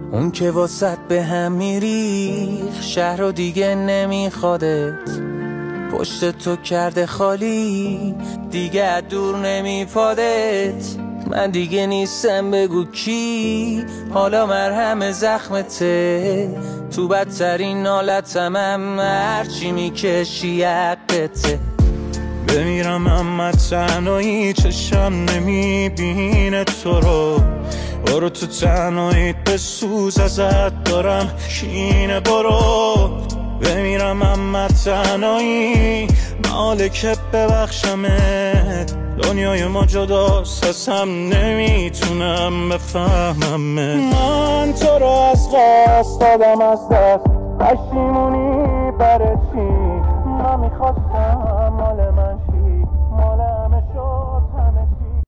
اون که واسط به هم میری شهر رو دیگه نمیخوادت، پشت تو کرده خالی دیگه دور نمیپادت. من دیگه نیستم بگو کی، حالا مرهم زخمته، تو بدترین حالتم هم هرچی میکشی حقته. بمیرم اما تنهایی چشم نمیبینه تو رو، برو تو تنهاییت بسوز ازت دارم کینه. برو بمیرم اما تنهایی مالکه ببخشمت، دنیای ما جداست ازم نمیتونم بفهممت. من تو رو از قصد دادم از دست، پشیمونی برای چی؟ من میخواستم